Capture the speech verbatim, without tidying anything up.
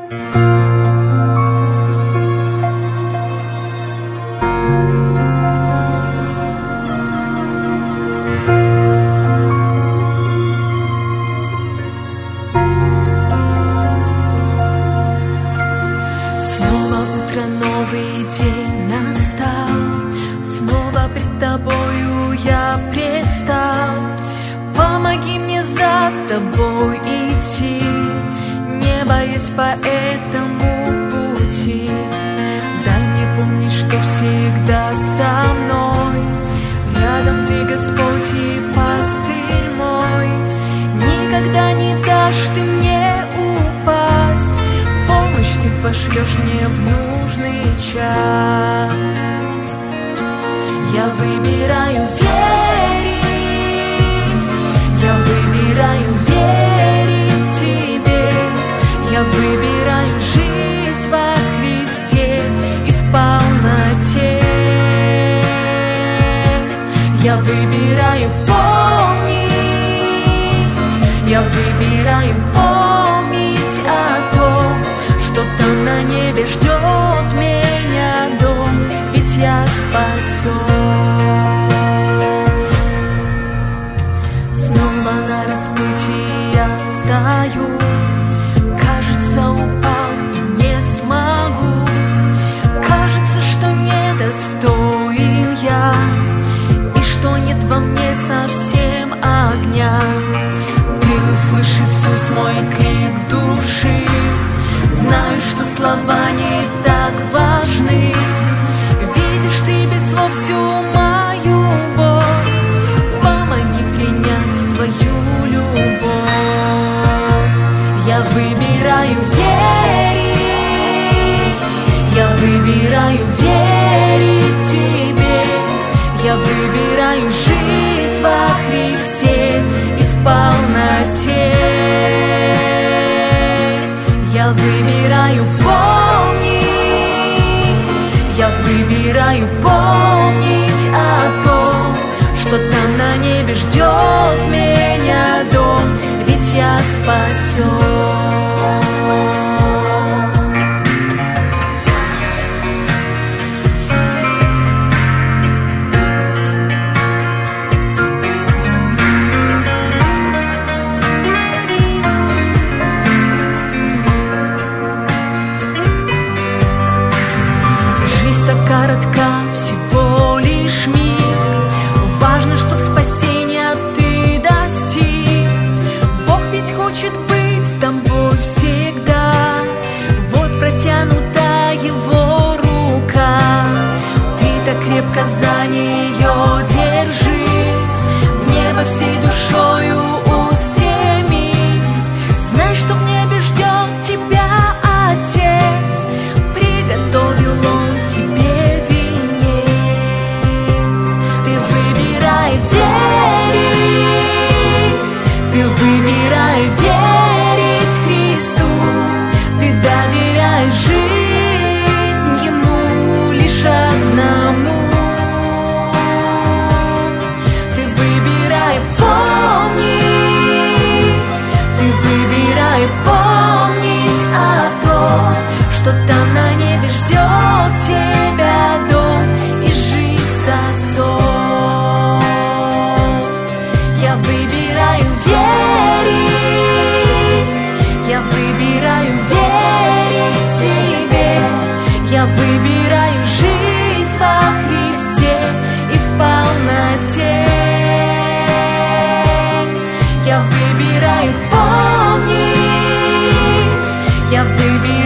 Новый день настал, снова пред тобою я предстал. Помоги мне за тобой идти, не боясь по этому пути. Дай мне помнить, что всегда со мной, рядом ты, Господь, и пастырь мой. Никогда не дашь ты мне упасть, помощь ты пошлешь мне в нужный час. Я выбираю верить, я выбираю верить тебе. Я выбираю жизнь во Христе и в полноте. Я выбираю помнить, я выбираю помнить о том, что там на небе ждет меня дом, ведь я спасен. Снова на распутье я стою, кажется, упал и не смогу. Кажется, что недостоин я, и что нет во мне совсем огня. Ты услышь, Иисус, мой крик души. Знаю, что слова не так важны, видишь ты без слов всю мою боль. Помоги принять твою любовь. Я выбираю верить, я выбираю верить тебе. Я выбираю жизнь во Христе и в полноте. Я выбираю помнить, я выбираю помнить о том, что там на небе ждет меня дом, ведь я спасен. Я спасен. Коротка, всего лишь миг. Важно, чтоб спасения ты достиг. Бог ведь хочет быть с тобой всегда. Вот протянута его рука, ты так крепко за нее держись. В небо всей душою устремись. Знай, что в небе ждет тебя Отец. Приготовил Он тебе верить, ты выбирай верить Христу, ты доверяй жизнь Ему лишь одному. Ты выбирай помнить, ты выбирай помнить о том, что там на небе ждет тебя дом и жизнь с Отцом. Я выбираю верить, я выбираю верить тебе. Я выбираю жизнь во Христе и в полноте. Я выбираю помнить, я выбираю